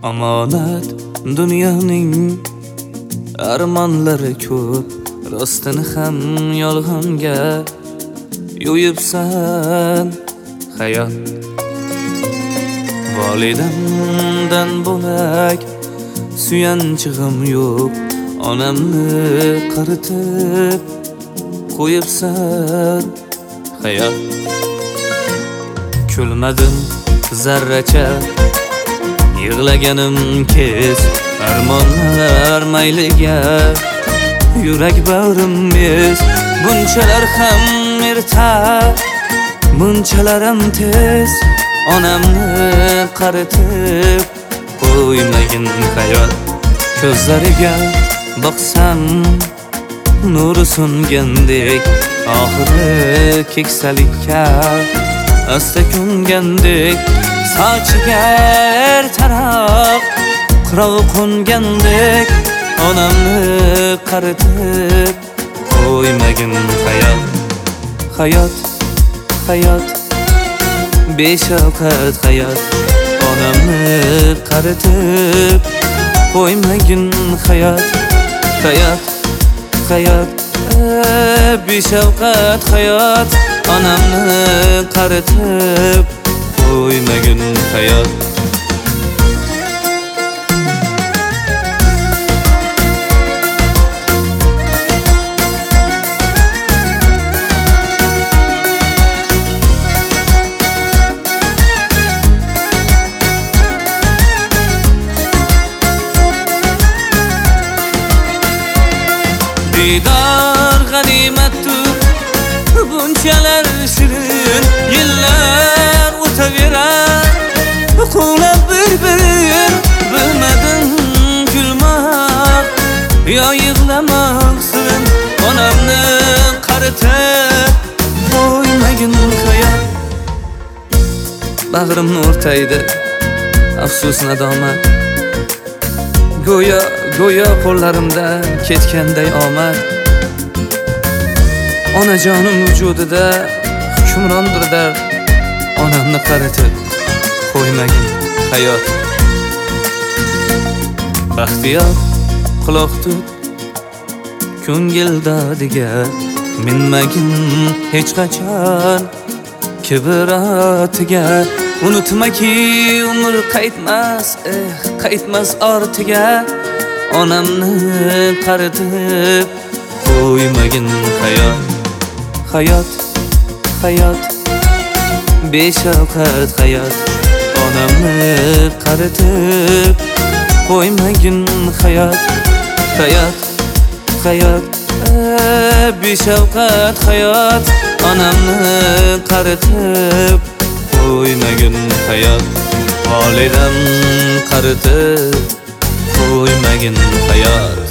Amonat dunyoning armonlari ko'p, rostini ham yolg'onga yo'yibsan hayot. Volidamdan bo'lak suyanchig'im yo'q, onamni qaritib qo'yibsan hayot. Kulmadim zarracha, yig'laganim kez, armonlar mayliga yurak bag'rim bez. Bunchalar ham erta, bunchalar ham tez, onamni qaritib qo'ymagin hayot. Ko'zlariga boqsam nuri so'ngandek, oxiri keksalikka asta ko'ngandek, sochiga ertaroq qirov qo'ngandek, onamni qaritib qo'ymagin hayot. Hayot, hayot, beshafqat hayot, onamni qaritib qo'ymagin hayot. Hayot, hayot, beshafqat hayot, onamni qaritib qo'ymagin hayot. Didor g'animatdir, bunchalar shirin, yillar o'taverar quvlab bir-birin. Bilmadim kulmoq yo yig'lamoq sirin, onamni qaritib qo'ymagin hayot. Bag'rimni o'rtaydi afsus nadomat, go'yo qo'llarimdan ketganday omad. Onajonim vujudida hukmrondir dard, onamni qaritib qo'ymagin hayot. Baxtiyor quloq tut ko'ngil dodiga, minmagin hech qachon kibr otiga. Unutmaki umr qaytmas, qaytmas ortiga, onamni qaritib qo'ymagin hayot. Hayot, hayot, beshafqat hayot, onamni qaritib qo'ymagin hayot. Hayot, hayot, beshafqat hayot, onamni qaritib qo'ymagin hayot. Volidam qaritib qo'ymagin hayot.